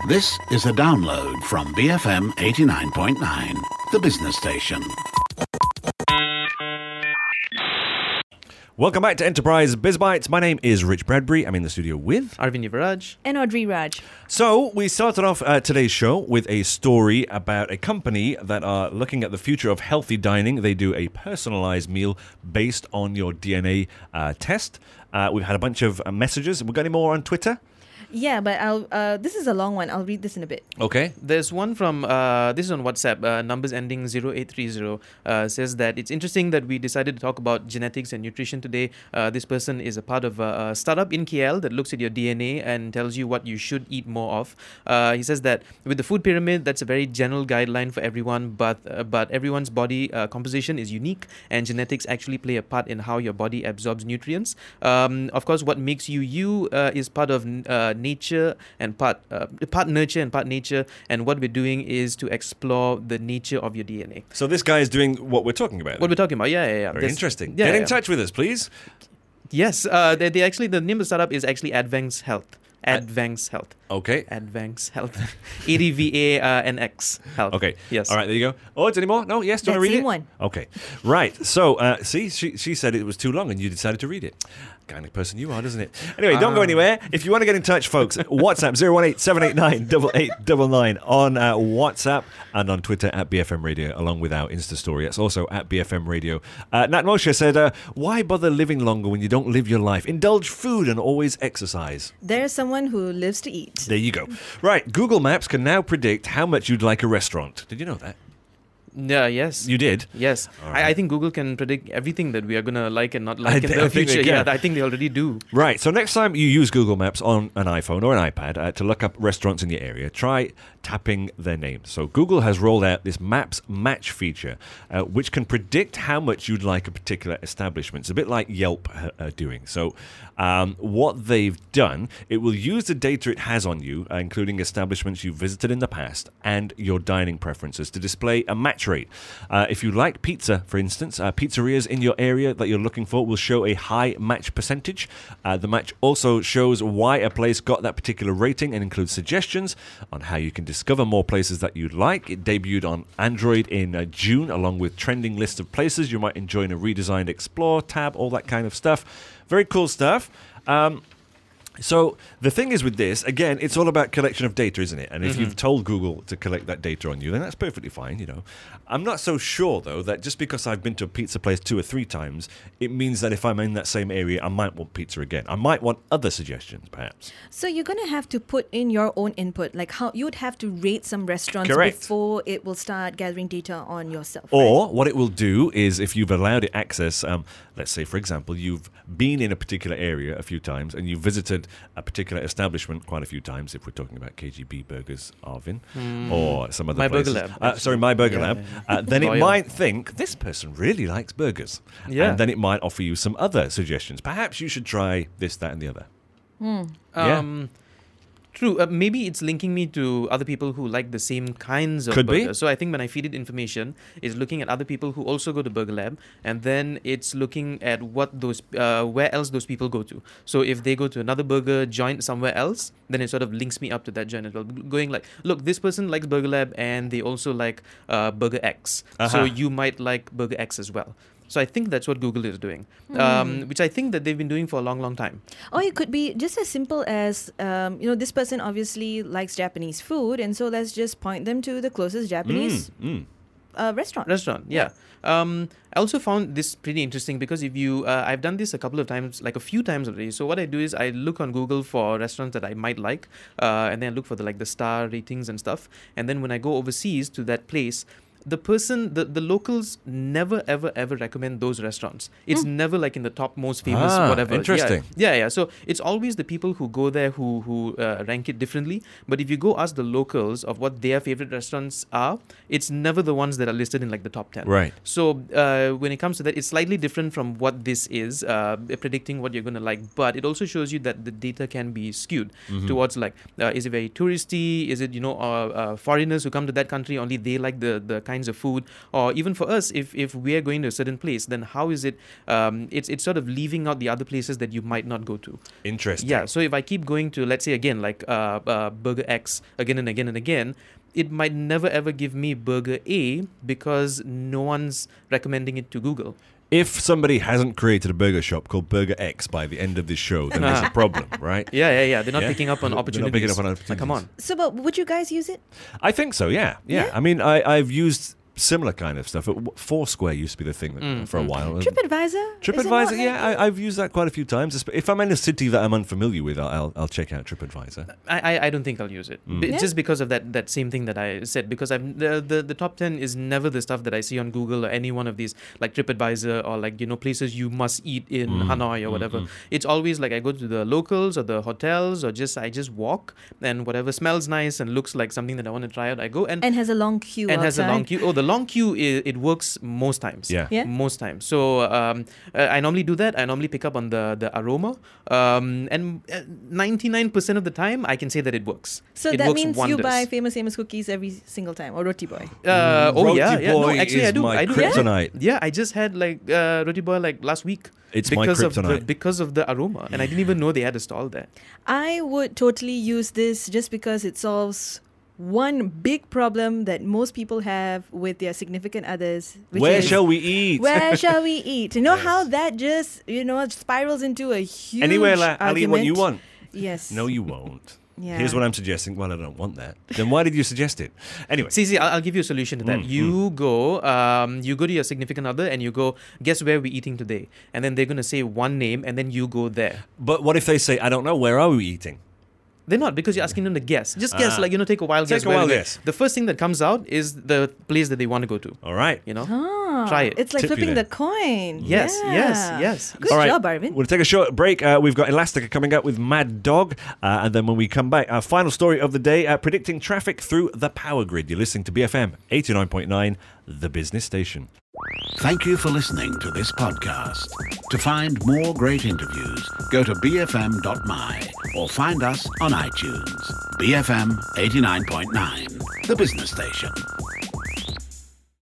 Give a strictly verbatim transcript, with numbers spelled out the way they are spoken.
This is a download from B F M eighty-nine point nine, the business station. Welcome back to Enterprise BizBytes. My name is Rich Bradbury. I'm in the studio with Arvind Yuvaraj and Audrey Raj. So we started off uh, today's show with a story about a company that are looking at the future of healthy dining. They do a personalized meal based on your D N A uh, test. Uh, we've had a bunch of uh, messages. We got any more on Twitter? Yeah, but I'll. Uh, this is a long one. I'll read this in a bit. Okay. There's one from, uh, this is on WhatsApp, uh, numbers ending zero eight three zero, uh, says that it's interesting that we decided to talk about genetics and nutrition today. Uh, this person is a part of a, a startup in K L that looks at your D N A and tells you what you should eat more of. Uh, he says that with the food pyramid, that's a very general guideline for everyone, but uh, but everyone's body uh, composition is unique, and genetics actually play a part in how your body absorbs nutrients. Um, of course, what makes you you uh, is part of uh, nature and part uh, part nurture and part nature, and what we're doing is to explore the nature of your D N A. So this guy is doing what we're talking about. What we're talking about, yeah, yeah, yeah. Very There's- interesting. Yeah, Get in yeah. touch with us, please. Yes, uh, they, they actually the name of the startup is actually Advanx Health. Advanx Health. Okay. Advanx Health. A D V A N X Health. Okay. Yes. All right, there you go. Oh, it's any more? No? Yes? Do you That want to read same it? one. Okay. Right. So, uh, see, she, she said it was too long and you decided to read it. Kind of person you are, doesn't it? Anyway, don't go anywhere. If you want to get in touch, folks, WhatsApp zero one eight seven eight nine eight eight nine nine on uh, WhatsApp and on Twitter at B F M Radio, along with our Insta story. That's also at B F M Radio. Uh, Nat Moshe said, uh, why bother living longer when you don't live your life? Indulge food and always exercise. There's someone who lives to eat. There you go. Right. Google Maps can now predict how much you'd like a restaurant. Did you know that? Yeah, yes. You did? Yes. All right. I, I think Google can predict everything that we are going to like and not like I in th- the I think they future. Yeah, can. I think they already do. Right, so next time you use Google Maps on an iPhone or an iPad uh, to look up restaurants in your area, try tapping their names. So Google has rolled out this Maps Match feature, uh, which can predict how much you'd like a particular establishment. It's a bit like Yelp uh, are doing. So um, what they've done, it will use the data it has on you, uh, including establishments you've visited in the past and your dining preferences, to display a match rate. Uh, if you like pizza, for instance, uh, pizzerias in your area that you're looking for will show a high match percentage. Uh, the match also shows why a place got that particular rating and includes suggestions on how you can discover more places that you'd like. It debuted on Android in uh, June, along with trending list of places you might enjoy in a redesigned Explore tab, all that kind of stuff. Very cool stuff. Um, So the thing is with this, again, it's all about collection of data, isn't it? And if Mm-hmm. you've told Google to collect that data on you, then that's perfectly fine, you know. I'm not so sure, though, that just because I've been to a pizza place two or three times, it means that if I'm in that same area, I might want pizza again. I might want other suggestions, perhaps. So you're going to have to put in your own input, like how you would have to rate some restaurants Correct. before it will start gathering data on yourself. Or right? what it will do is if you've allowed it access, um, let's say, for example, you've been in a particular area a few times and you've visited a particular establishment quite a few times, if we're talking about K G B Burgers, Arvin, or some other My places. Burger Lab, Uh, sorry, My Burger Yeah, Lab. yeah, Uh, then it Royal. might think, this person really likes burgers. Yeah. And then it might offer you some other suggestions. Perhaps you should try this, that, and the other. Yeah. Um, True. Uh, maybe it's linking me to other people who like the same kinds of Could be. burgers. So I think when I feed it information, it's looking at other people who also go to Burger Lab, and then it's looking at what those, uh, where else those people go to. So if they go to another burger joint somewhere else, then it sort of links me up to that joint as well. Going like, look, this person likes Burger Lab, and they also like uh, Burger X. Uh-huh. So you might like Burger X as well. So I think that's what Google is doing, um, which I think that they've been doing for a long, long time. Or it could be just as simple as, um, you know, this person obviously likes Japanese food, and so let's just point them to the closest Japanese Mm. uh, restaurant. Restaurant, yeah. Um, I also found this pretty interesting because if you, uh, I've done this a couple of times, like a few times already. So what I do is I look on Google for restaurants that I might like, uh, and then I look for the like the star ratings and stuff. And then when I go overseas to that place, the person, the, the locals never, ever, ever recommend those restaurants. It's never like in the top most famous Ah, whatever. Yeah. interesting. Yeah, yeah. So it's always the people who go there who who uh, rank it differently. But if you go ask the locals of what their favorite restaurants are, it's never the ones that are listed in like the top ten. Right. So uh, when it comes to that, it's slightly different from what this is, uh, predicting what you're going to like. But it also shows you that the data can be skewed Mm-hmm. towards like, uh, is it very touristy? Is it, you know, uh, uh, foreigners who come to that country, only they like the, the kind kinds of food, or even for us, if if we're going to a certain place, then how is it? Um, it's it's sort of leaving out the other places that you might not go to. Interesting. Yeah. So if I keep going to, let's say again, like uh, uh, Burger X again and again and again, it might never ever give me Burger A because no one's recommending it to Google. If somebody hasn't created a burger shop called Burger X by the end of this show, then there's a problem, right? Yeah, yeah, yeah. They're not Yeah. picking up on They're not opportunities. picking up on Like, come on. opportunities. So, but would you guys use it? I think so, yeah. Yeah. Yeah? I mean, I, I've used similar kind of stuff. Foursquare used to be the thing that, Mm, for a mm. while. TripAdvisor? Is it TripAdvisor, not yeah, like- I, I've used that quite a few times. If I'm in a city that I'm unfamiliar with, I'll I'll check out TripAdvisor. I, I, I don't think I'll use it. Mm. B- Yeah. Just because of that, that same thing that I said. Because I'm the, the the top ten is never the stuff that I see on Google or any one of these like TripAdvisor or like you know places you must eat in Mm, Hanoi or mm, whatever. mm. It's always like I go to the locals or the hotels or just I just walk and whatever smells nice and looks like something that I want to try out, I go and And has a long queue and has a long outside. queue. Oh, the long queue is, it works most times. Yeah. Yeah. Most times. So um, uh, I normally do that. I normally pick up on the the aroma, um, and ninety-nine percent of the time I can say that it works. So It that works means wonders. you buy Famous Amos cookies every single time, or Roti Boy. Uh, oh Roti yeah, yeah. No, Boy actually is I do. my I do. kryptonite. Yeah. yeah, I just had like uh, Roti Boy like last week. It's my because of the kryptonite. because of the aroma, and I didn't even know they had a stall there. I would totally use this just because it solves one big problem that most people have with their significant others. Which Where is, shall we eat? Where shall we eat? You know Yes. how that just, you know, spirals into a huge Anywhere, la- I'll eat what you argument? want. Yes. No, you won't. Yeah. Here's what I'm suggesting. Well, I don't want that. Then why did you suggest it? Anyway. See, see, I'll, I'll give you a solution to that. Mm, you go, um, you go to your significant other, and you go, guess where we're eating today, and then they're gonna say one name, and then you go there. But what if they say, I don't know, where are we eating? They're not, because you're asking them to guess. Just guess, Ah. like, you know, take a wild Take guess. a where wild they- guess. The first thing that comes out is the place that they want to go to, All right. you know? Ah, Try it. It's like Tip you flipping there. the coin. Yes, yes, Yeah. yes. Good All right. job, Arvin. We'll take a short break. Uh, we've got Elastica coming up with Mad Dog. Uh, and then when we come back, our final story of the day, uh, predicting traffic through the power grid. You're listening to B F M eighty-nine point nine, the business station. Thank you for listening to this podcast. To find more great interviews, go to b f m dot m y or find us on iTunes. B F M eighty-nine point nine, the business station.